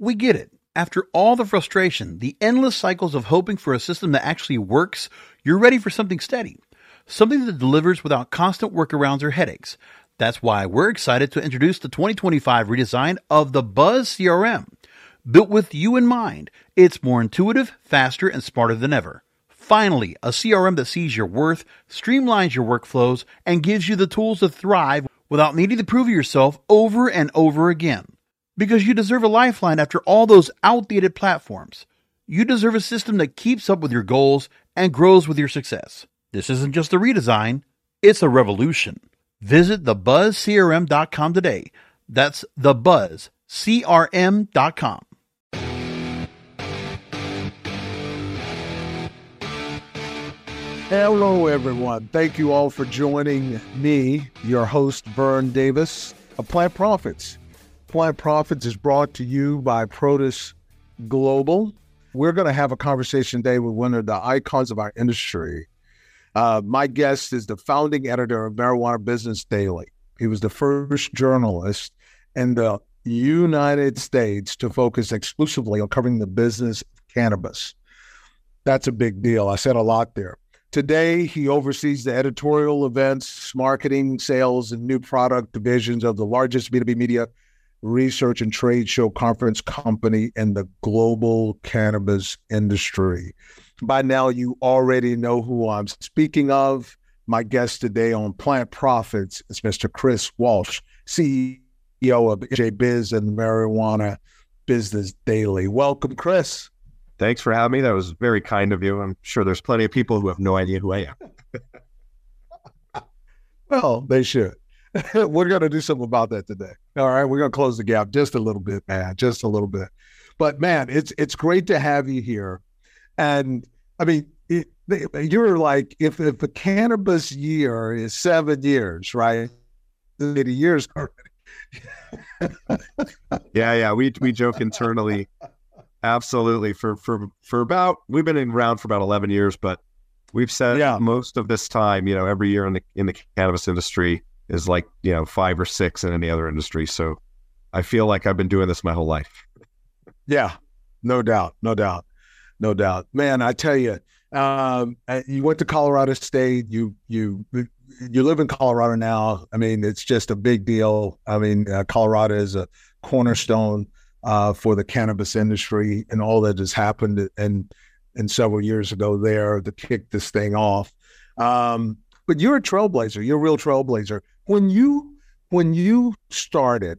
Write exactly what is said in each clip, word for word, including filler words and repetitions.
We get it. After all the frustration, the endless cycles of hoping for a system that actually works, you're ready for something steady. Something that delivers without constant workarounds or headaches. That's why we're excited to introduce the twenty twenty-five redesign of the Buzz C R M. Built with you in mind, it's more intuitive, faster, and smarter than ever. Finally, a C R M that sees your worth, streamlines your workflows, and gives you the tools to thrive without needing to prove yourself over and over again. Because you deserve a lifeline after all those outdated platforms. You deserve a system that keeps up with your goals and grows with your success. This isn't just a redesign, it's a revolution. Visit the buzz c r m dot com today. That's the buzz c r m dot com. Hello, everyone. Thank you all for joining me, your host, Vern Davis of Plant Profits. Plant Profits is brought to you by Protus Global. We're going to have a conversation today with one of the icons of our industry. Uh, my guest is the founding editor of Marijuana Business Daily. He was the first journalist in the United States to focus exclusively on covering the business of cannabis. That's a big deal. I said a lot there. Today, he oversees the editorial events, marketing, sales, and new product divisions of the largest B two B media research and trade show conference company in the global cannabis industry. By now, you already know who I'm speaking of. My guest today on Plant Profits is Mister Chris Walsh, C E O of J Biz and Marijuana Business Daily. Welcome, Chris. Thanks for having me. That was very kind of you. I'm sure there's plenty of people who have no idea who I am. Well, they should. We're going to do something about that today. All right. We're going to close the gap just a little bit, man, just a little bit. But man, it's, it's great to have you here. And I mean, it, you're like, if, if a cannabis year is seven years, right? eighty years already. yeah. Yeah. We, we joke internally. Absolutely. For, for, for about, we've been around for about eleven years, but we've said yeah. most of this time, you know, every year in the, in the cannabis industry is like, you know, five or six in any other industry. So I feel like I've been doing this my whole life. Yeah, no doubt. No doubt. No doubt, man. I tell you, um, you went to Colorado State, you, you, you live in Colorado now. I mean, it's just a big deal. I mean, uh, Colorado is a cornerstone uh, for the cannabis industry and all that has happened and, and several years ago there to kick this thing off. Um, but you're a trailblazer. You're a real trailblazer. When you when you started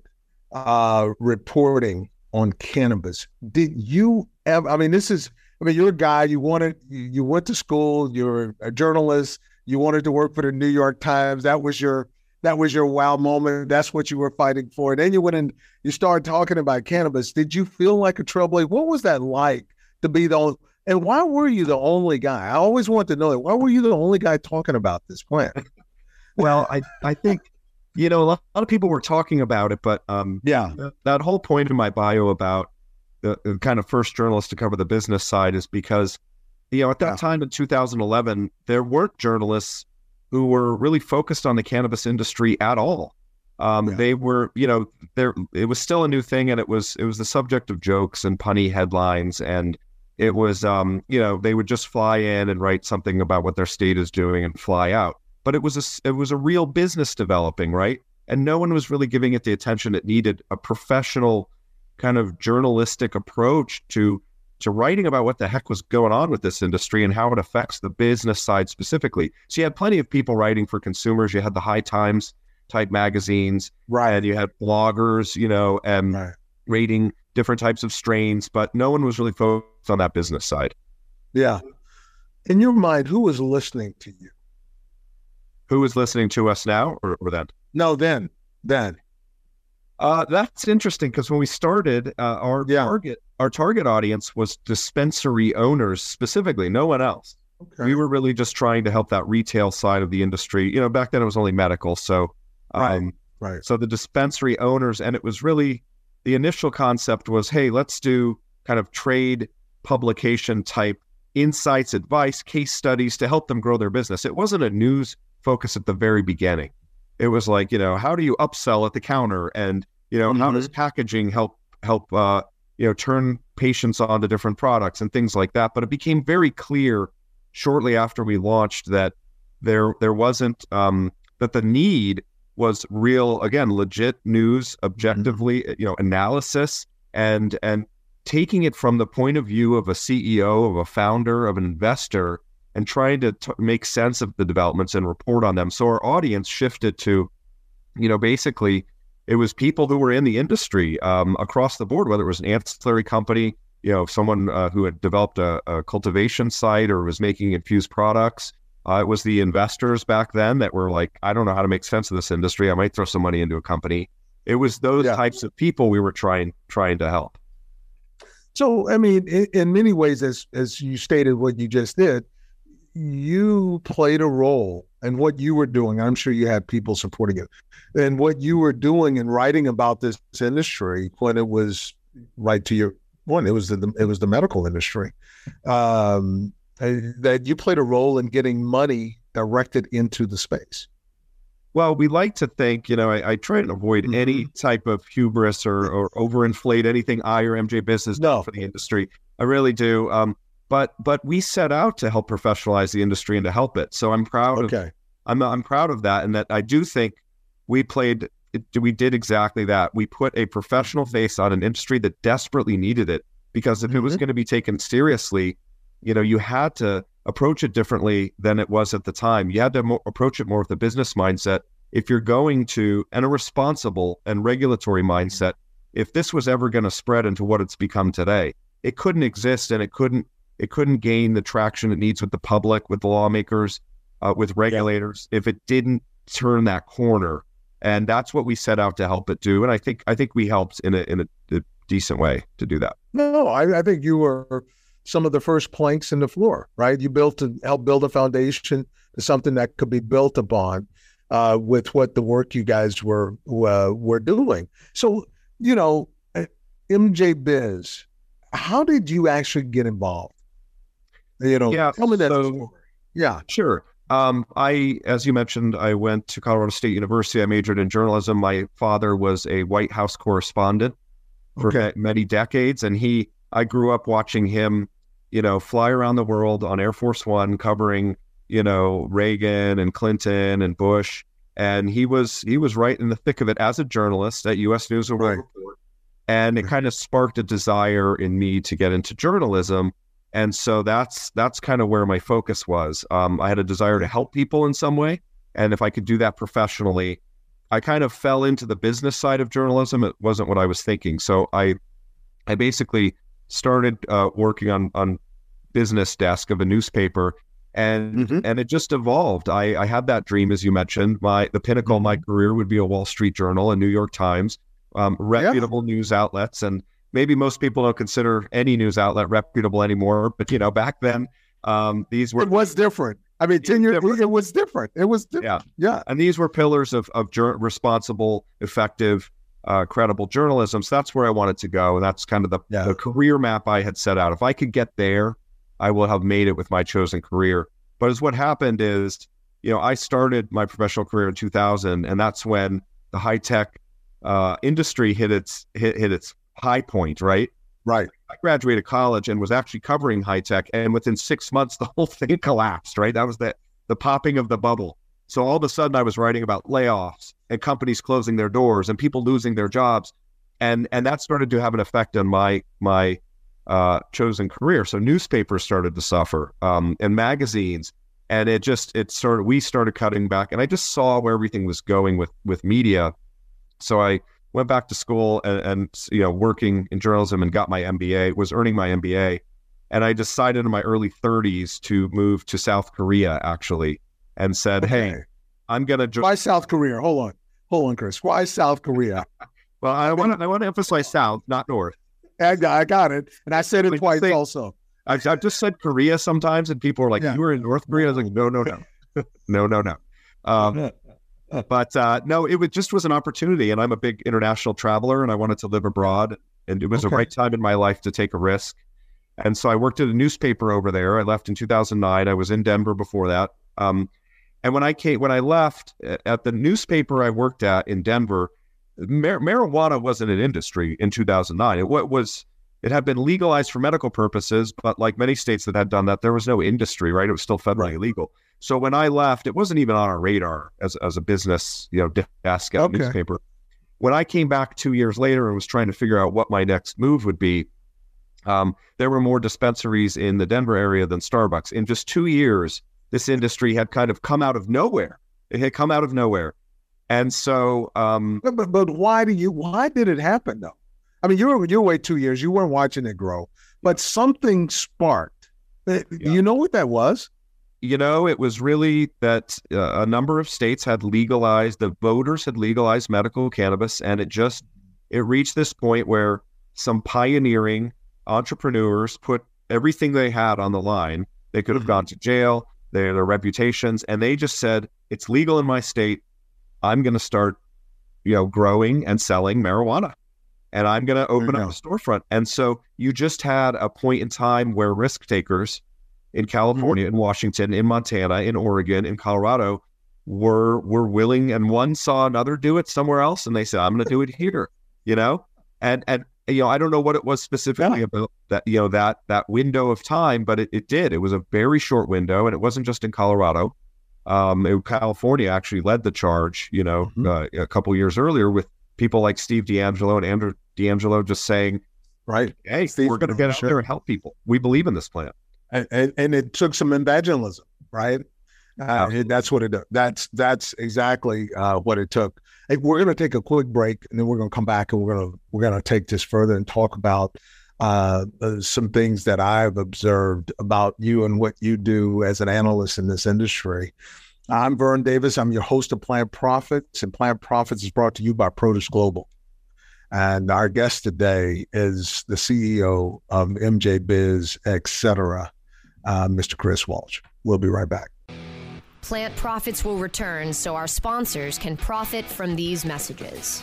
uh, reporting on cannabis, did you ever? I mean, this is. I mean, you're a guy. You wanted. You, you went to school. You're a journalist. You wanted to work for the New York Times. That was your. That was your wow moment. That's what you were fighting for. And then you went and you started talking about cannabis. Did you feel like a trailblazer? What was that like to be the only? And why were you the only guy? I always wanted to know that. Why were you the only guy talking about this plant? Well, I, I think, you know, a lot, a lot of people were talking about it, but um, yeah, th- that whole point in my bio about the, the kind of first journalist to cover the business side is because, you know, at that yeah. time in two thousand eleven, there weren't journalists who were really focused on the cannabis industry at all. Um, yeah. They were, you know, there. It was still a new thing, and it was it was the subject of jokes and punny headlines, and it was, um, you know, they would just fly in and write something about what their state is doing and fly out. But it was a, it was a real business developing, right? And no one was really giving it the attention it needed. A professional kind of journalistic approach to to writing about what the heck was going on with this industry and how it affects the business side specifically. So you had plenty of people writing for consumers. You had the High Times type magazines, right? And you had bloggers, you know, and right. rating different types of strains, but no one was really focused on that business side. Yeah. In your mind, who was listening to you? Who is listening to us now or, or then? No, then, then. Uh, that's interesting because when we started, uh, our yeah. target our target audience was dispensary owners specifically, no one else. Okay. We were really just trying to help that retail side of the industry. You know, back then it was only medical, so um, right, right. So the dispensary owners, and it was really the initial concept was, hey, let's do kind of trade publication type insights, advice, case studies to help them grow their business. It wasn't a news focus at the very beginning. It was like, you know, how do you upsell at the counter? And, you know, mm-hmm. how does packaging help, help, uh, you know, turn patients on to different products and things like that. But it became very clear shortly after we launched that there there wasn't um, that the need was real, again, legit news, objectively, mm-hmm. you know, analysis, and and taking it from the point of view of a C E O, of a founder, of an investor, and trying to t- make sense of the developments and report on them. So our audience shifted to, you know, basically it was people who were in the industry um, across the board, whether it was an ancillary company, you know, someone uh, who had developed a, a cultivation site or was making infused products. Uh, it was the investors back then that were like, I don't know how to make sense of this industry. I might throw some money into a company. It was those yeah. types of people we were trying trying to help. So, I mean, in, in many ways, as as you stated what you just did, you played a role in what you were doing. I'm sure you had people supporting you. And what you were doing and writing about this industry when it was right to your one, it was the it was the medical industry. Um, that you played a role in getting money directed into the space. Well, we like to think, you know, I, I try to avoid mm-hmm. any type of hubris or, or overinflate anything I or M J Business no. do for the industry. I really do. Um, but but we set out to help professionalize the industry and to help it. So I'm proud okay. of I'm I'm proud of that, and that I do think we played we did exactly that. We put a professional face on an industry that desperately needed it, because if mm-hmm. it was going to be taken seriously, you know, you had to approach it differently than it was at the time. You had to mo- approach it more with a business mindset. If you're going to, and a responsible and regulatory mindset, if this was ever going to spread into what it's become today, it couldn't exist, and it couldn't, it couldn't gain the traction it needs with the public, with the lawmakers, uh, with regulators, yeah. if it didn't turn that corner. And that's what we set out to help it do. And I think, I think we helped in a, in a, a decent way to do that. No, I, I think you were some of the first planks in the floor, right? You built to help build a foundation to something that could be built upon uh, with what the work you guys were uh, were doing. So, you know, M J Biz, how did you actually get involved? You know, yeah, tell me that so, story. Yeah, sure. Um, I, as you mentioned, I went to Colorado State University. I majored in journalism. My father was a White House correspondent for okay. many decades, and he, I grew up watching him, you know, fly around the world on Air Force One, covering, you know, Reagan and Clinton and Bush. And he was he was right in the thick of it as a journalist at U S News and World Report. And it right. kind of sparked a desire in me to get into journalism. And so that's that's kind of where my focus was. Um, I had a desire to help people in some way. And if I could do that professionally, I kind of fell into the business side of journalism. It wasn't what I was thinking. So I I basically started uh, working on on business desk of a newspaper, and mm-hmm. and it just evolved. I, I had that dream, as you mentioned. My the pinnacle mm-hmm. of my career would be a Wall Street Journal, a New York Times, um, reputable yeah. news outlets. And maybe most people don't consider any news outlet reputable anymore, but you know, back then um, these were it was different. I mean, ten years it was different. It was different. Yeah, yeah. And these were pillars of of jur- responsible, effective, Uh, credible journalism. So that's where I wanted to go. And that's kind of the, yeah. the career map I had set out. If I could get there, I will have made it with my chosen career. But as what happened is, you know, I started my professional career in two thousand, and that's when the high tech uh, industry hit its hit, hit its high point, right? Right. I graduated college and was actually covering high tech, and within six months, the whole thing collapsed, right? That was the, the popping of the bubble. So all of a sudden I was writing about layoffs and companies closing their doors and people losing their jobs. And and that started to have an effect on my my uh, chosen career. So newspapers started to suffer um, and magazines. And it just, it started, we started cutting back, and I just saw where everything was going with, with media. So I went back to school and, and, you know, working in journalism and got my M B A, was earning my M B A. And I decided in my early thirties to move to South Korea, actually. And said, okay. hey, I'm going to... Jo- Why South Korea? Hold on. Hold on, Chris. Why South Korea? Well, I want to I want to emphasize South, not North. I got, I got it. And I said it I twice think, also. I, I've just said Korea sometimes, and people are like, yeah. you were in North Korea? I was like, no, no, no. no, no, no. Um, but uh, no, it was, just was an opportunity. And I'm a big international traveler, and I wanted to live abroad. And it was okay. the right time in my life to take a risk. And so I worked at a newspaper over there. I left in two thousand nine. I was in Denver before that. Um, And when I came, when I left at the newspaper I worked at in Denver, mar- marijuana wasn't an industry in two thousand nine. It what was it had been legalized for medical purposes, but like many states that had done that, there was no industry, right? It was still federally Right. illegal. So when I left, it wasn't even on our radar as as a business, you know, desk at Okay. a newspaper. When I came back two years later and was trying to figure out what my next move would be, um, there were more dispensaries in the Denver area than Starbucks. In just two years, this industry had kind of come out of nowhere. It had come out of nowhere. And so, um, But, but but why do you why did it happen though? I mean, you were you wait two years, you weren't watching it grow, but something sparked. Uh, Yeah. You know what that was? you know, it was really that uh, a number of states had legalized, the voters had legalized medical cannabis, and it just, it reached this point where some pioneering entrepreneurs put everything they had on the line. They could have Mhm. gone to jail, their, their reputations, and they just said, it's legal in my state. I'm going to start, you know, growing and selling marijuana. And I'm going to open you up go. a storefront. And so you just had a point in time where risk takers in California, in Washington, in Montana, in Oregon, in Colorado were were willing, and one saw another do it somewhere else, and they said, I'm going to do it here, you know? And, and you know, I don't know what it was specifically Yeah. about that, you know, that that window of time, but it, it did. It was a very short window, and it wasn't just in Colorado. Um, it, California actually led the charge, you know, Mhm. uh, a couple years earlier with people like Steve D'Angelo and Andrew D'Angelo just saying, Right. hey, Steve, we're going to get out sure. there and help people. We believe in this plan. And, and, and it took some evangelism, right? Uh, Absolutely. it- that's what it. That's that's exactly uh, what it took. Hey, we're going to take a quick break, and then we're going to come back, and we're going to we're going to take this further and talk about uh, uh, some things that I've observed about you and what you do as an analyst in this industry. I'm Vern Davis. I'm your host of Plant Profits, and Plant Profits is brought to you by Produce Global. And our guest today is the C E O of M J Biz, et cetera, uh, Mister Chris Walsh. We'll be right back. Plant Profits will return so our sponsors can profit from these messages.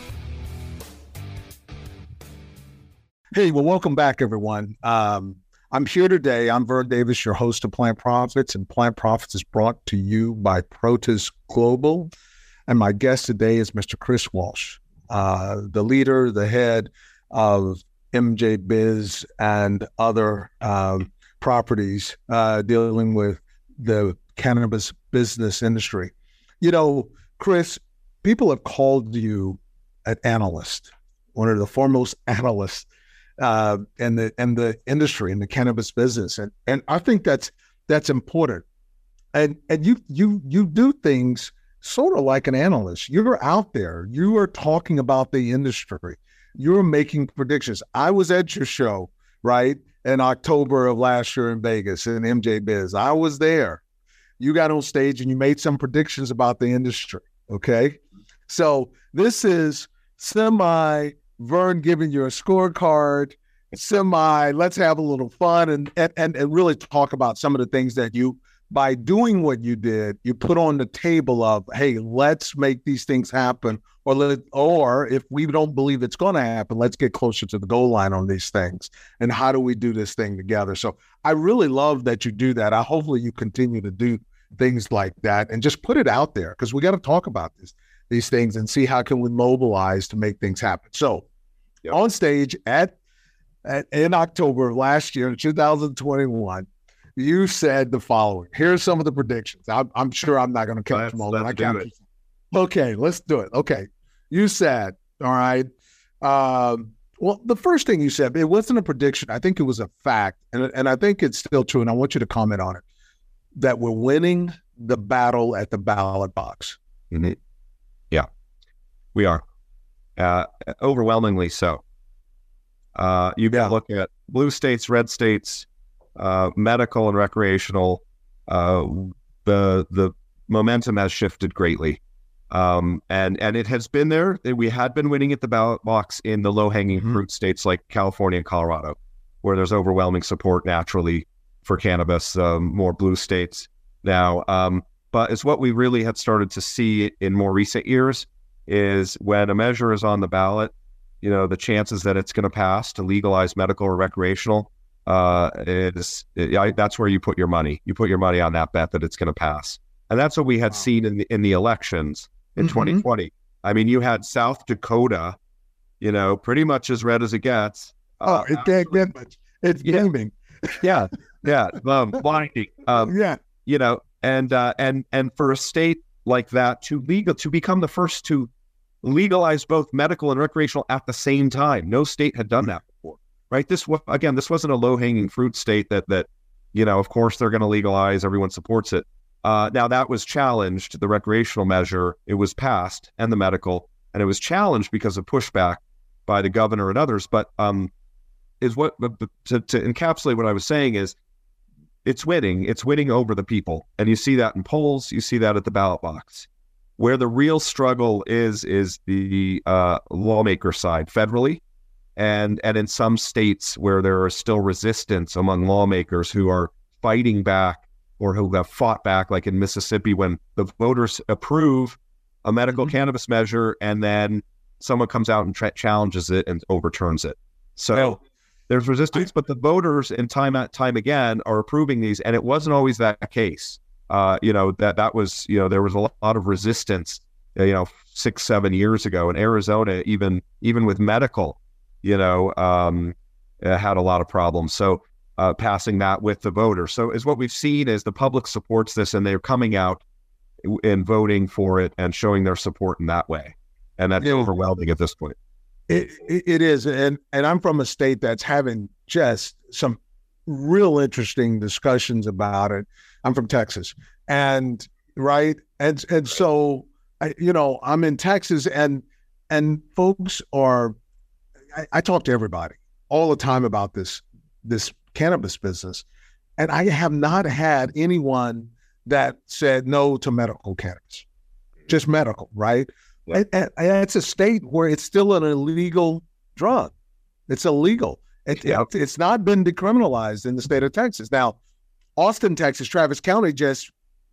Hey, well, welcome back, everyone. Um, I'm here today. I'm Vern Davis, your host of Plant Profits, and Plant Profits is brought to you by Protus Global. And my guest today is Mister Chris Walsh, uh, the leader, the head of M J Biz and other um, properties uh, dealing with the cannabis business industry. You know, Chris, people have called you an analyst, one of the foremost analysts uh, in the in the industry, in the cannabis business, and and I think that's that's important. And and you you you do things sort of like an analyst. You're out there. You are talking about the industry. You're making predictions. I was at your show, right, in October of last year in Vegas in M J Biz. I was there. You got on stage and you made some predictions about the industry. Okay, so this is semi Vern giving you a scorecard, semi let's have a little fun and and and really talk about some of the things that you, by doing what you did, you put on the table of, hey, let's make these things happen, or let, or if we don't believe it's going to happen, let's get closer to the goal line on these things. And how do we do this thing together? So I really love that you do that. I hopefully you continue to do things like that and just put it out there, because we got to talk about this, these things and see how can we mobilize to make things happen. So Yep. on stage at, at in October of last year, two thousand twenty-one, you said the following. Here's some of the predictions. I'm, I'm sure I'm not going to catch Let's- them all. let's I do captured it. some. Okay, let's do it. Okay. You said, all right. Um, well, the first thing you said, it wasn't a prediction. I think it was a fact. And, and I think it's still true. And I want you to comment on it, that we're winning the battle at the ballot box. Mhm. Yeah, we are. Uh, overwhelmingly so. Uh, you can Yeah. look at blue states, red states, uh, medical and recreational. Uh, the the momentum has shifted greatly, um, and and it has been there. We had been winning at the ballot box in the low hanging Mhm. fruit states like California and Colorado, where there's overwhelming support naturally for cannabis. Um, more blue states now, um, but it's what we really had started to see in more recent years. Is when a measure is on the ballot, you know, the chances that it's going to pass to legalize medical or recreational, uh, is it, I, that's where you put your money. You put your money on that bet that it's going to pass, and that's what we had Wow. seen in the in the elections in Mhm. twenty twenty. I mean, you had South Dakota, you know, pretty much as red as it gets, Oh, it can't get much. It's Yeah. gaming. yeah, yeah, um, blinding. Um, Yeah. you know, and uh, and and for a state like that to legal to become the first to legalize both medical and recreational at the same time, no state had done that before, right? This was again, this wasn't a low hanging fruit state that that you know, of course they're going to legalize, everyone supports it. Uh, now that was challenged, the recreational measure, it was passed, and the medical, and it was challenged because of pushback by the governor and others. But um, is what to, to encapsulate what I was saying is it's winning. It's winning over the people. And you see that in polls. You see that at the ballot box. Where the real struggle is, is the uh, lawmaker side federally. And, and in some states where there is still resistance among lawmakers who are fighting back or who have fought back, like in Mississippi, when the voters approve a medical mm-hmm. cannabis measure and then someone comes out and tra- challenges it and overturns it. So well, there's resistance, but the voters and time at time again are approving these, and it wasn't always that case. Uh, you know, that that was, you know, there was a lot of resistance, you know, six, seven years ago in Arizona, even even with medical, you know, um, had a lot of problems. So uh, passing that with the voters. So is what we've seen is the public supports this, and they're coming out and voting for it and showing their support in that way. And that's yeah. overwhelming at this point. It, it, it is. And, and I'm from a state that's having just some real interesting discussions about it. I'm from Texas. And right. And, and so, I, you know, I'm in Texas, and, and folks are, I, I talk to everybody all the time about this, this cannabis business. And I have not had anyone that said no to medical cannabis, just medical, right? Yeah. And, and, and it's a state where it's still an illegal drug. It's illegal. It, yeah. it, it's not been decriminalized in the state of Texas. Now, Austin, Texas, Travis County just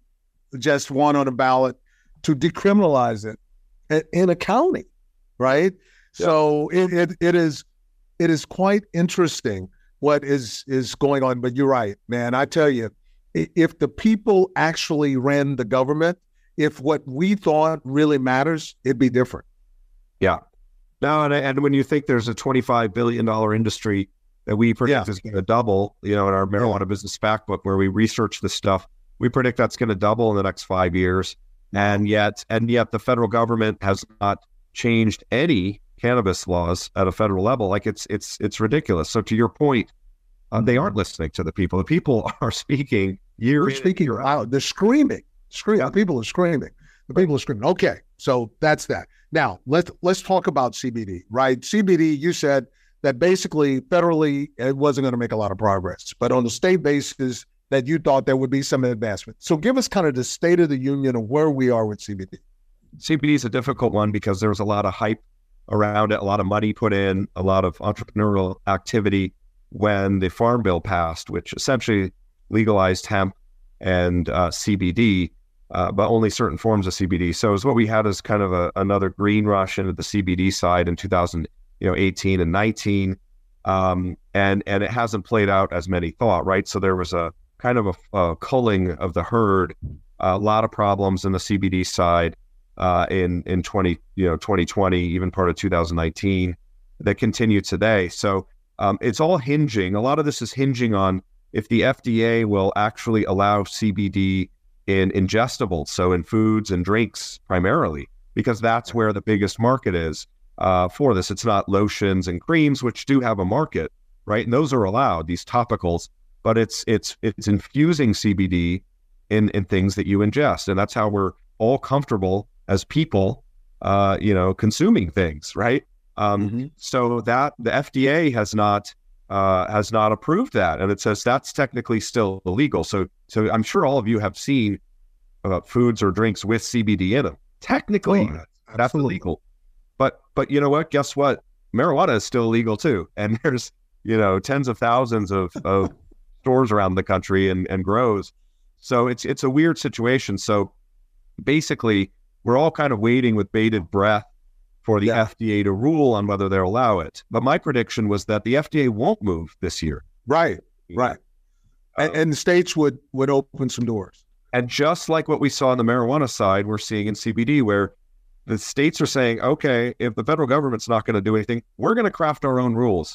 just won on a ballot to decriminalize it in a county, right? Yeah. So it, it it is it is quite interesting what is is going on. But you're right, man. I tell you, if the people actually ran the government, if what we thought really matters, it'd be different. Yeah. No, and and when you think there's a twenty-five billion dollars industry that we predict yeah. is going to double, you know, in our marijuana business fact book where we research this stuff, we predict that's going to double in the next five years. And yet, and yet the federal government has not changed any cannabis laws at a federal level. Like it's, it's, it's ridiculous. So to your point, uh, they aren't listening to the people. The people are speaking years. They're speaking out. They're screaming. Screaming. The people are screaming. The people are screaming. Okay, so that's that. Now let's let's talk about C B D. Right, C B D. You said that basically federally it wasn't going to make a lot of progress, but on the state basis that you thought there would be some advancement. So give us kind of the state of the union of where we are with C B D. C B D is a difficult one because there was a lot of hype around it, a lot of money put in, a lot of entrepreneurial activity when the Farm Bill passed, which essentially legalized hemp and uh, C B D. Uh, but only certain forms of C B D. So it's what we had as kind of a, another green rush into the C B D side in two thousand eighteen and nineteen, um, and and it hasn't played out as many thought, right? So there was a kind of a, a culling of the herd, a lot of problems in the C B D side uh, in in twenty you know twenty twenty, even part of two thousand nineteen, that continue today. So um, it's all hinging. A lot of this is hinging on if the F D A will actually allow C B D in ingestibles, so in foods and drinks primarily, because that's where the biggest market is uh, for this. It's not lotions and creams, which do have a market, right? And those are allowed, these topicals, but it's it's it's infusing C B D in, in things that you ingest. And that's how we're all comfortable as people, uh, you know, consuming things, right? Um, mm-hmm. So that the F D A has not Uh, has not approved that, and it says that's technically still illegal. So, so I'm sure all of you have seen uh, foods or drinks with C B D in them. Technically, oh, that's illegal. But, but you know what? Guess what? Marijuana is still illegal too, and there's you know tens of thousands of, of stores around the country and, and grows. So it's it's a weird situation. So basically, we're all kind of waiting with bated breath for the yeah. F D A to rule on whether they'll allow it. But my prediction was that the F D A won't move this year. Right, right. Uh, and, and the states would, would open some doors. And just like what we saw on the marijuana side, we're seeing in C B D, where the states are saying, okay, if the federal government's not going to do anything, we're going to craft our own rules.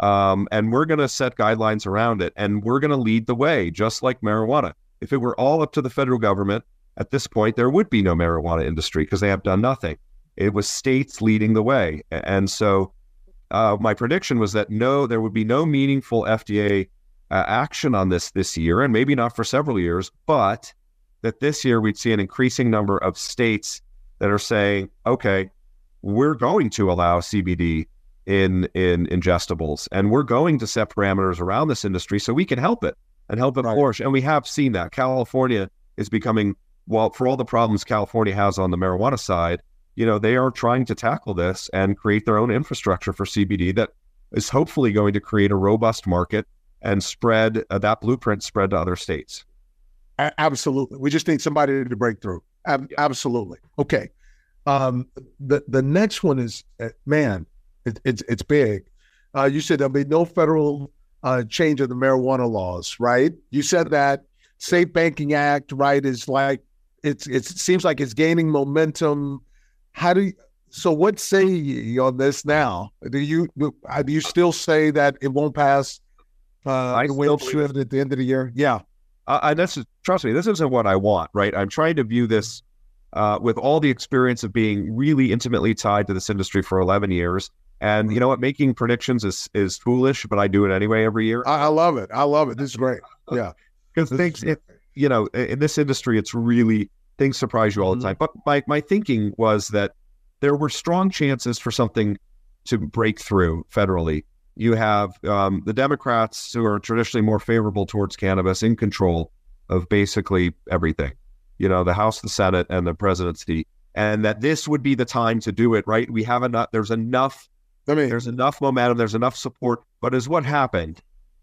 Um, and we're going to set guidelines around it, and we're going to lead the way, just like marijuana. If it were all up to the federal government, at this point, there would be no marijuana industry because they have done nothing. It was states leading the way. And so uh, my prediction was that no, there would be no meaningful F D A uh, action on this this year, and maybe not for several years, but that this year we'd see an increasing number of states that are saying, okay, we're going to allow C B D in in ingestibles, and we're going to set parameters around this industry so we can help it and help it Right. flourish. And we have seen that. California is becoming, well, for all the problems California has on the marijuana side, you know, they are trying to tackle this and create their own infrastructure for C B D that is hopefully going to create a robust market and spread uh, that blueprint spread to other states. A- absolutely. We just need somebody to break through. Ab- absolutely. Okay. Um, the the next one is uh, man, it, it's it's big. Uh, you said there'll be no federal uh, change of the marijuana laws, right? You said that Safe Banking Act, right, is like it's it's it seems like it's gaining momentum. How do you, so? What say you on this now? Do you do you still say that it won't pass? Uh, I the way still it believe should at the end of the year? Yeah. Uh, and this is, trust me, this isn't what I want, right? I'm trying to view this uh, with all the experience of being really intimately tied to this industry for eleven years. And you know what? Making predictions is is foolish, but I do it anyway every year. I, I love it. I love it. This is great. Yeah. Because things, it, you know, in this industry, it's really, things surprise you all the time. But my, my thinking was that there were strong chances for something to break through federally. You have um, the Democrats, who are traditionally more favorable towards cannabis, in control of basically everything, you know, the House, the Senate, and the presidency, and that this would be the time to do it, right? We have enough, there's enough, I mean, there's enough momentum, there's enough support. But is what happened,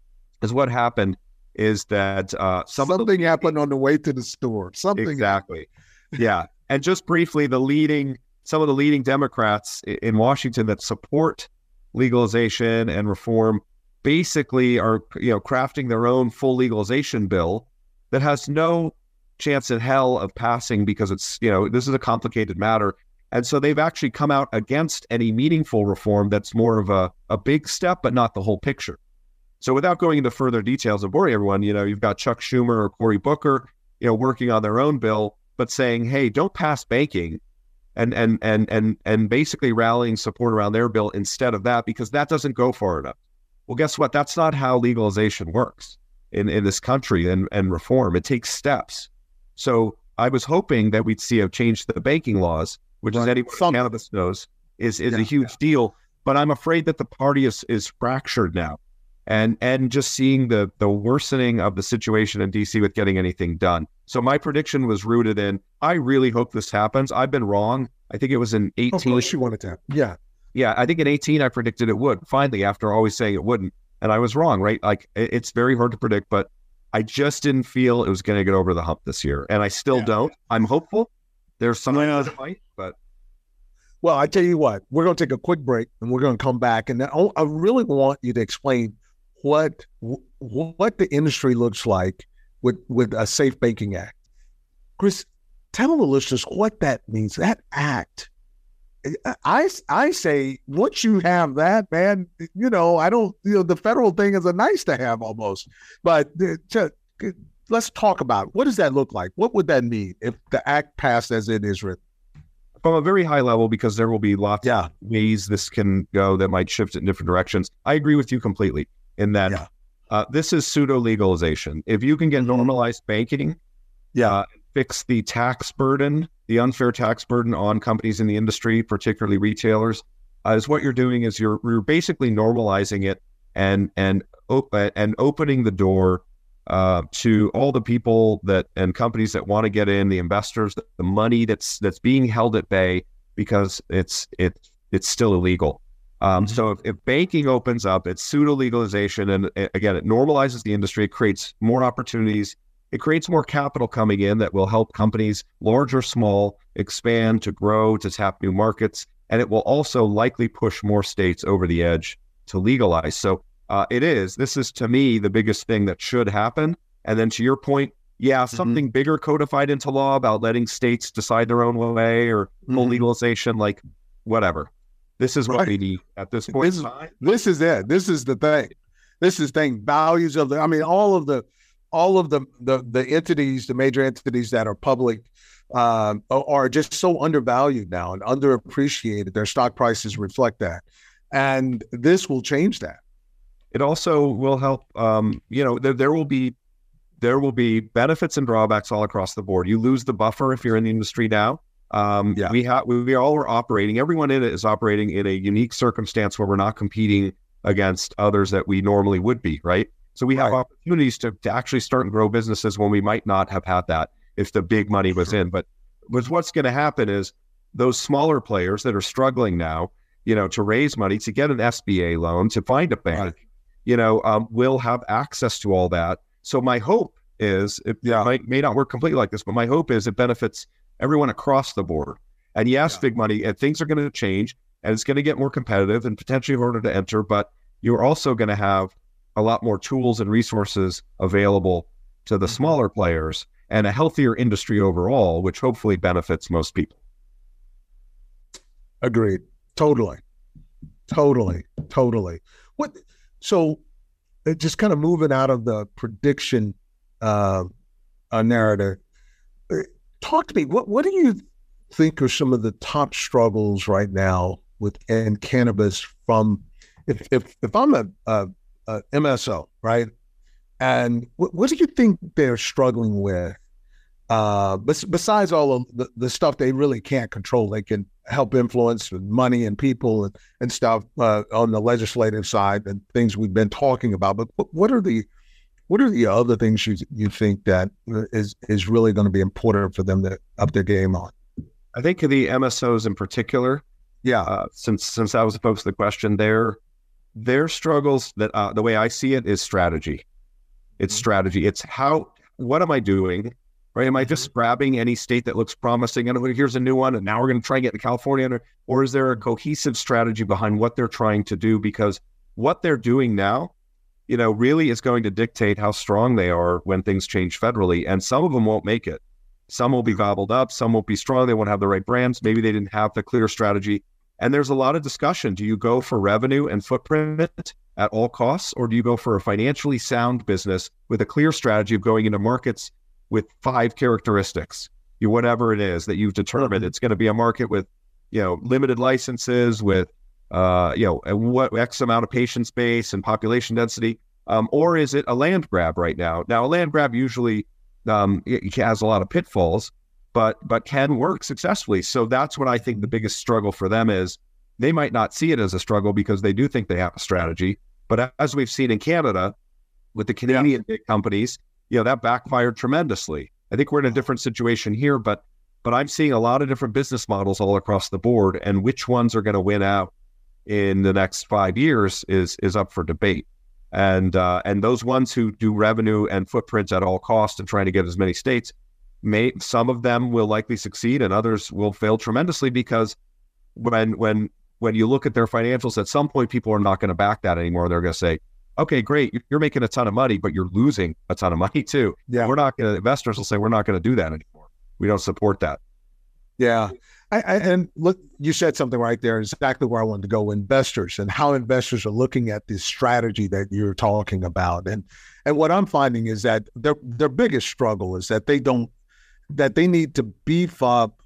is what happened is that uh, some something happened on the way to the store. Something exactly, yeah. And just briefly, the leading, some of the leading Democrats in Washington that support legalization and reform basically are, you know, crafting their own full legalization bill that has no chance in hell of passing because it's, you know, this is a complicated matter. And so they've actually come out against any meaningful reform that's more of a, a big step, but not the whole picture. So without going into further details and boring everyone, you know, you've got Chuck Schumer or Cory Booker, you know, working on their own bill, but saying, hey, don't pass banking. And and and and and basically rallying support around their bill instead of that, because that doesn't go far enough. Well, guess what? That's not how legalization works in, in this country and, and reform. It takes steps. So I was hoping that we'd see a change to the banking laws, which Right. as anyone Some- in cannabis knows is, is Yeah. a huge deal. But I'm afraid that the party is is fractured now. And and just seeing the the worsening of the situation in D C with getting anything done. So my prediction was rooted in, I really hope this happens. I've been wrong. I think it was in Of eighteen. course, you wanted to. Yeah. Yeah, I think in eighteen I predicted it would. Finally, after always saying it wouldn't, and I was wrong. Right? Like it, it's very hard to predict, but I just didn't feel it was going to get over the hump this year, and I still Yeah. don't. I'm hopeful. There's some Yeah. that might, but Well, I tell you what, we're going to take a quick break and we're going to come back. And I I really want you to explain what what the industry looks like with, with a Safe Banking Act. Chris, tell the listeners what that means. That act, I, I say, once you have that, man, you know, I don't, you know, the federal thing is a nice to have almost. But uh, to, let's talk about it. What does that look like? What would that mean if the act passed as it is written? from a very high level, because there will be lots Yeah. of ways this can go that might shift in different directions. I agree with you completely in that Yeah. uh, this is pseudo legalization. If you can get normalized banking, Yeah. uh, fix the tax burden, the unfair tax burden on companies in the industry, particularly retailers, uh, is what you're doing is you're you're basically normalizing it and and op- and opening the door uh, to all the people that and companies that want to get in, the investors, the, the money that's that's being held at bay because it's it's it's still illegal. Um, Mm-hmm. So if, if banking opens up, it's pseudo legalization, and uh, again, it normalizes the industry. It creates more opportunities. It creates more capital coming in that will help companies, large or small, expand, to grow, to tap new markets. And it will also likely push more states over the edge to legalize. So uh, it is, this is to me the biggest thing that should happen. And then to your point, yeah, something bigger codified into law about letting states decide their own way or full Mhm. legalization, like whatever. This is what Right. we need at this point This in is, time. this is it. This is the thing. This is thing. Values of the. I mean, all of the, all of the the the entities, the major entities that are public, um, are are just so undervalued now and underappreciated. Their stock prices reflect that, and this will change that. It also will help. Um, you know, there, there will be there will be benefits and drawbacks all across the board. You lose the buffer if you're in the industry now. Um, Yeah. we have we, we all are operating. Everyone in it is operating in a unique circumstance where we're not competing against others that we normally would be, right? So we have Right. opportunities to, to actually start and grow businesses when we might not have had that if the big money was in. But, but what's going to happen is those smaller players that are struggling now, you know, to raise money, to get an S B A loan, to find a bank, Right. you know, um, will have access to all that. So my hope is, it Yeah. might, may not work completely like this, but my hope is it benefits everyone across the board. And yes, Yeah. big money, and things are going to change, and it's going to get more competitive and potentially harder to enter, but you're also going to have a lot more tools and resources available to the smaller players and a healthier industry overall, which hopefully benefits most people. Agreed. Totally. Totally. Totally. What? So, uh, just kind of moving out of the prediction uh, uh, narrative. uh, Talk to me. What What do you think are some of the top struggles right now within cannabis? From if if if I'm a, a, a M S O, right? And what, what do you think they're struggling with? Uh, bes- besides all of the, the stuff they really can't control, they can help influence with money and people and, and stuff uh, on the legislative side and things we've been talking about. But what, what are the what are the other things you you think that is is really going to be important for them to up their game on? I think the M S Os in particular, Yeah, uh, since since I was supposed to the question, their their struggles that uh, the way I see it is strategy. It's strategy. It's how what am I doing? Right? Am I just grabbing any state that looks promising and oh, here's a new one, and now we're going to try and get to California? Or is there a cohesive strategy behind what they're trying to do? Because what they're doing now, you know, really is going to dictate how strong they are when things change federally. And some of them won't make it. Some will be gobbled up. Some won't be strong. They won't have the right brands. Maybe they didn't have the clear strategy. And there's a lot of discussion. Do you go for revenue and footprint at all costs, or do you go for a financially sound business with a clear strategy of going into markets with five characteristics, you whatever it is that you've determined? It's going to be a market with, you know, limited licenses, with, uh, you know, what X amount of patient space and population density, um, or is it a land grab right now? Now, a land grab usually um, it, it has a lot of pitfalls, but but can work successfully. So that's what I think the biggest struggle for them is. They might not see it as a struggle because they do think they have a strategy, but as we've seen in Canada with the Canadian big companies, you know, that backfired tremendously. I think we're in a different situation here, but but I'm seeing a lot of different business models all across the board, and which ones are going to win out in the next five years is is up for debate. And uh, and those ones who do revenue and footprints at all costs and trying to get as many states, may some of them will likely succeed, and others will fail tremendously because when when when you look at their financials, at some point people are not going to back that anymore. They're going to say, okay, great, you're making a ton of money, but you're losing a ton of money too. Yeah. We're not going to, investors will say, we're not going to do that anymore. We don't support that. yeah. I, I, and look, you said something right there. Exactly where I wanted to go. Investors and how investors are looking at this strategy that you're talking about, and and what I'm finding is that their their biggest struggle is that they don't that they need to beef up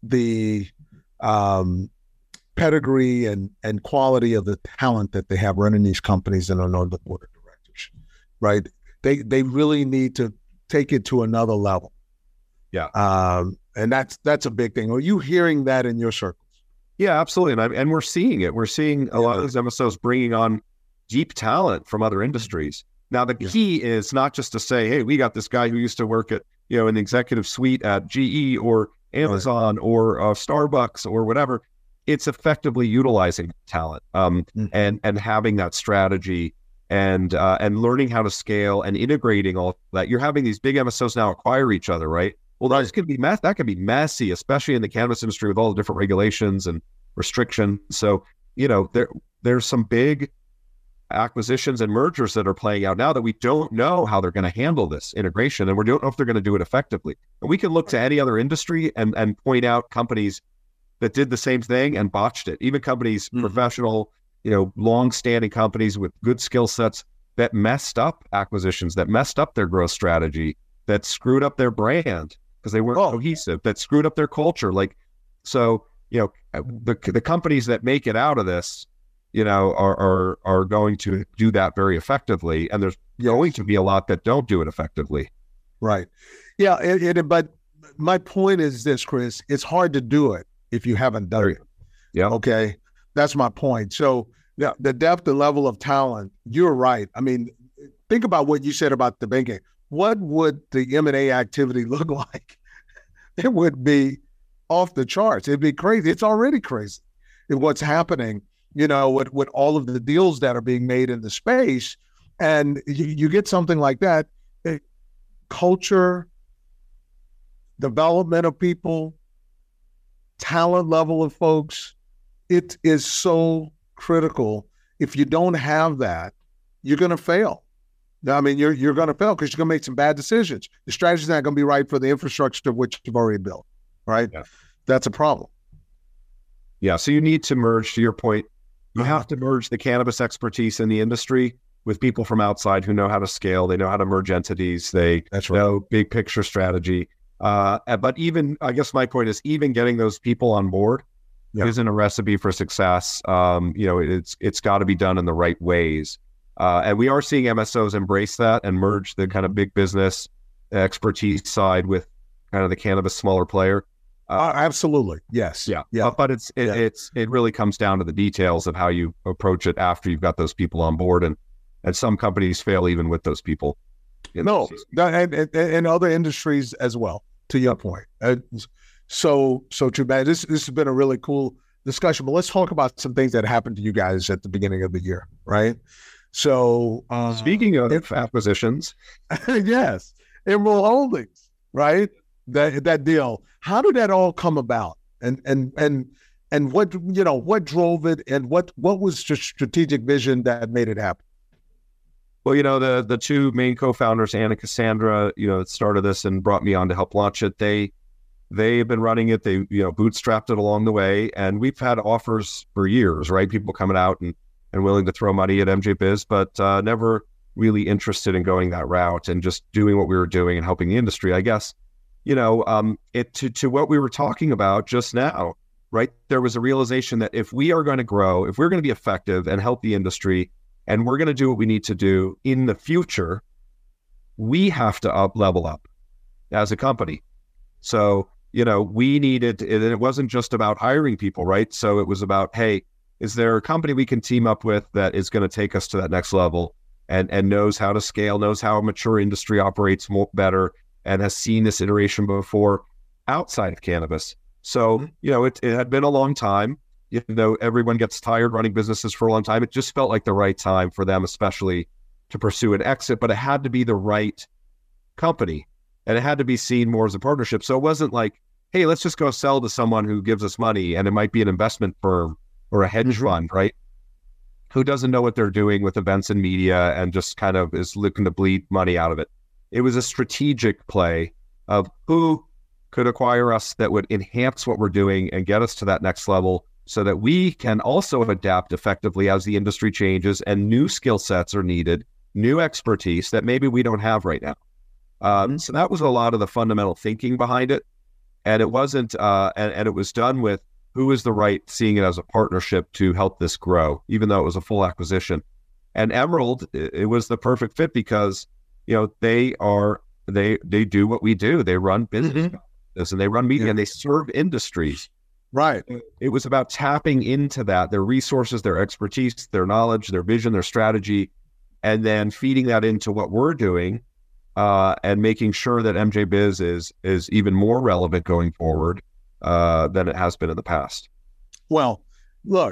the um, pedigree and and quality of the talent that they have running these companies and on the board of directors. Right? They they really need to take it to another level. Yeah. Um, and that's that's a big thing. Are you hearing that in your circles? Yeah, absolutely. And, I, and we're seeing it. We're seeing a lot of those M S Os bringing on deep talent from other industries. Now, the Yeah. key is not just to say, hey, we got this guy who used to work at, you know, an executive suite at G E or Amazon or uh, Starbucks or whatever. It's effectively utilizing talent um, Mhm. and and having that strategy and uh, and learning how to scale and integrating all that. You're having these big M S Os now acquire each other, right? Well, that's going to be mess. That can be messy, especially in the cannabis industry with all the different regulations and restrictions. So, you know, there there's some big acquisitions and mergers that are playing out now that we don't know how they're going to handle this integration, and we don't know if they're going to do it effectively. And we can look to any other industry and and point out companies that did the same thing and botched it. Even companies, Mhm. professional, you know, long-standing companies with good skill sets that messed up acquisitions, that messed up their growth strategy, that screwed up their brand because they weren't Oh. cohesive, that screwed up their culture. Like, so, you know, the the companies that make it out of this, you know, are are are going to do that very effectively, and there's going to be a lot that don't do it effectively. Right. Yeah. It, it, but my point is this, Chris, it's hard to do it if you haven't done it. Yeah. Okay. That's my point. So yeah, the depth and level of talent, you're right. I mean, think about what you said about the banking. What would the M and A activity look like? It would be off the charts. It'd be crazy. It's already crazy in what's happening, you know, with, with all of the deals that are being made in the space. And you, you get something like that, it, culture, development of people, talent level of folks, it is so critical. If you don't have that, you're going to fail. I mean, you're you're going to fail because you're going to make some bad decisions. The strategy's not going to be right for the infrastructure of which you've already built, right? Yeah. That's a problem. Yeah. So you need to merge, to your point, you have to merge the cannabis expertise in the industry with people from outside who know how to scale. They know how to merge entities. They That's right. know big picture strategy. Uh, but even, I guess my point is, even getting those people on board Yeah. isn't a recipe for success. Um, you know, it's it's got to be done in the right ways. Uh, and we are seeing M S Os embrace that and merge the kind of big business expertise side with kind of the cannabis smaller player. Uh, absolutely. Yes. Yeah. Yeah. Uh, but it's it, Yeah. it's it really comes down to the details of how you approach it after you've got those people on board, and and some companies fail even with those people. No, that- and, and, and other industries as well, to your point. Uh, so, so too bad. This, this has been a really cool discussion, but let's talk about some things that happened to you guys at the beginning of the year, right? So, uh, Speaking of it- acquisitions, yes, Emerald Holdings, right? That that deal. How did that all come about? And and and and what you know what drove it, and what what was the strategic vision that made it happen? well, you know, the the two main co-founders, Anna and Cassandra, you know, started this and brought me on to help launch it. They they've been running it. They you know bootstrapped it along the way, and we've had offers for years, right? People coming out and and willing to throw money at M J Biz, but uh, never really interested in going that route and just doing what we were doing and helping the industry, I guess. You know, um, it to, to what we were talking about just now, right? There was a realization that if we are going to grow, if we're going to be effective and help the industry, and we're going to do what we need to do in the future, we have to up level up as a company. So, you know, we needed, and it wasn't just about hiring people, right? So it was about, hey, is there a company we can team up with that is going to take us to that next level and, and knows how to scale, knows how a mature industry operates more better, and has seen this iteration before outside of cannabis. So, you know, it, it had been a long time. You know, everyone gets tired running businesses for a long time. It just felt like the right time for them, especially to pursue an exit, but it had to be the right company and it had to be seen more as a partnership. So it wasn't like, hey, let's just go sell to someone who gives us money, and it might be an investment firm or a hedge Mm-hmm. fund, right? Who doesn't know what they're doing with events and media and just kind of is looking to bleed money out of it. It was a strategic play of who could acquire us that would enhance what we're doing and get us to that next level so that we can also adapt effectively as the industry changes and new skill sets are needed, new expertise that maybe we don't have right now. Um, so that was a lot of the fundamental thinking behind it. And it wasn't, uh, and, and it was done with who is the right, seeing it as a partnership to help this grow, even though it was a full acquisition. And Emerald, it, it was the perfect fit because, you know, they are, they, they do what we do. They run business Mhm. and they run media Yeah. and they serve industries. Right. It was about tapping into that, their resources, their expertise, their knowledge, their vision, their strategy, and then feeding that into what we're doing, uh, and making sure that M J Biz is is even more relevant going forward uh, than it has been in the past. Well, look,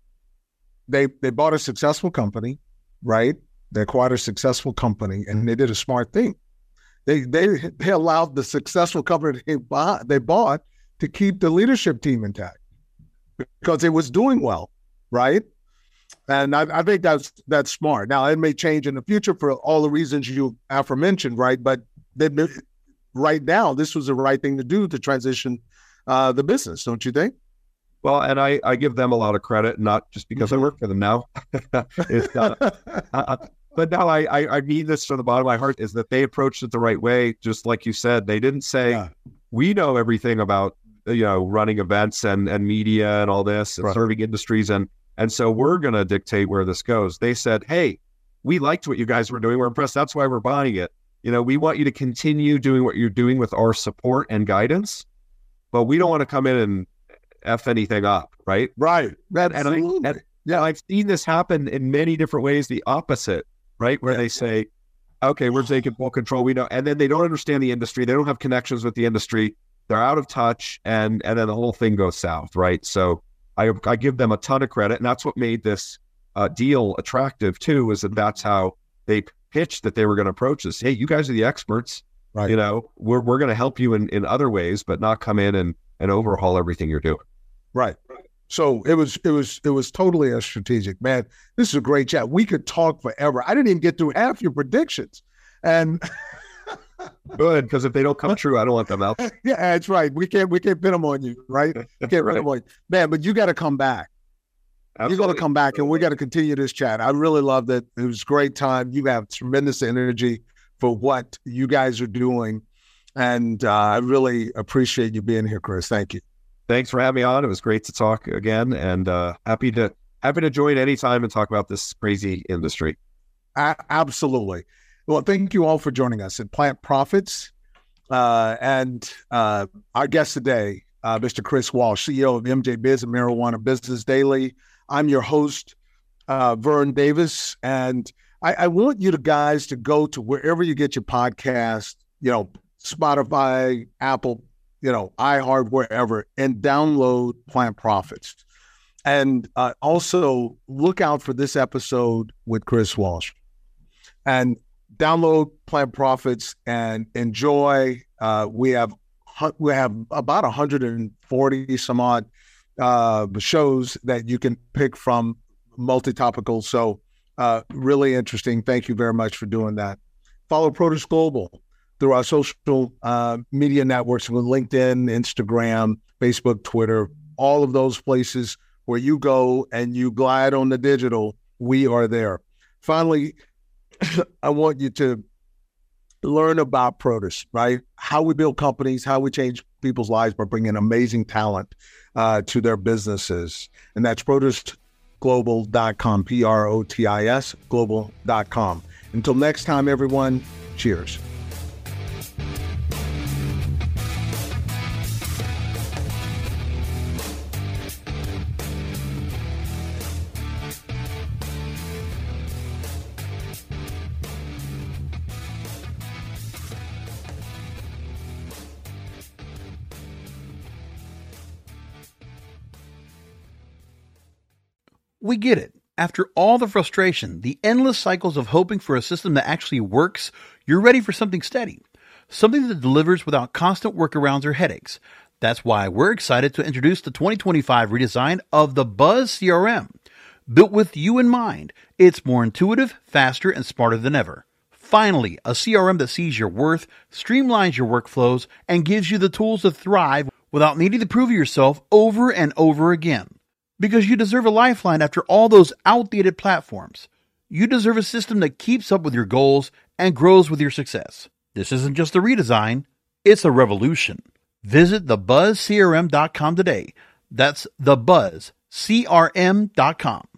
they they bought a successful company, right? They acquired a successful company, and they did a smart thing. They they they allowed the successful company they bought they bought to keep the leadership team intact because it was doing well, right? And I, I think that's that's smart. Now it may change in the future for all the reasons you aforementioned, right? But they, right now, this was the right thing to do to transition uh, the business, don't you think? Well, and I, I give them a lot of credit, not just because I work for them now. it's, uh, uh, but no, I, I, I mean this from the bottom of my heart, is that they approached it the right way. Just like you said, they didn't say, yeah. we know everything about, you know, running events and, and media and all this and right. serving industries. And, and so we're going to dictate where this goes. They said, hey, we liked what you guys were doing. We're impressed. That's why we're buying it. You know, we want you to continue doing what you're doing with our support and guidance, but we don't want to come in and F anything up, right? Right. And, I, and yeah, I've seen this happen in many different ways, the opposite, right? Where yeah. they say, okay, we're taking full control. We know, and then they don't understand the industry. They don't have connections with the industry. They're out of touch, and and then the whole thing goes south, right? So I I give them a ton of credit, and that's what made this uh, deal attractive too, is that that's how they pitched that they were going to approach this. Hey, you guys are the experts, right? You know, we're we're going to help you in, in other ways, but not come in and and overhaul everything you're doing. Right. So it was it was it was totally a strategic. Man, this is a great chat. We could talk forever. I didn't even get through half your predictions, and. Good, because if they don't come true, I don't want them out. Yeah, that's right. We can't we can't pin them on you, right? We can't right. pin them on you. Man, but you got to come back. Absolutely. You got to come back, and we got to continue this chat. I really loved it. It was a great time. You have tremendous energy for what you guys are doing, and uh, I really appreciate you being here, Chris. Thank you. Thanks for having me on. It was great to talk again, and uh, happy to happy to join anytime and talk about this crazy industry. A- absolutely. Well, thank you all for joining us at Plant Profits. Uh, and uh, our guest today, uh, Mister Chris Walsh, C E O of M J Biz and Marijuana Business Daily. I'm your host, uh, Vern Davis. And I, I want you to guys to go to wherever you get your podcast, you know, Spotify, Apple, you know, iHeart, wherever, and download Plant Profits. And uh, also look out for this episode with Chris Walsh. And download Plant Profits and enjoy. Uh, we have we have about one hundred forty some odd uh, shows that you can pick from, multi-topical. So uh, really interesting. Thank you very much for doing that. Follow Produce Global through our social uh, media networks with LinkedIn, Instagram, Facebook, Twitter, all of those places where you go and you glide on the digital, we are there. Finally, I want you to learn about Produce, right? How we build companies, how we change people's lives by bringing amazing talent uh, to their businesses. And that's produce global dot com, P R O T I S, global dot com. Until next time, everyone, cheers. We get it. After all the frustration, the endless cycles of hoping for a system that actually works, you're ready for something steady. Something that delivers without constant workarounds or headaches. That's why we're excited to introduce the twenty twenty-five redesign of the Buzz C R M. Built with you in mind, it's more intuitive, faster, and smarter than ever. Finally, a C R M that sees your worth, streamlines your workflows, and gives you the tools to thrive without needing to prove yourself over and over again. Because you deserve a lifeline after all those outdated platforms. You deserve a system that keeps up with your goals and grows with your success. This isn't just a redesign, it's a revolution. Visit the buzz c r m dot com today. That's the buzz c r m dot com.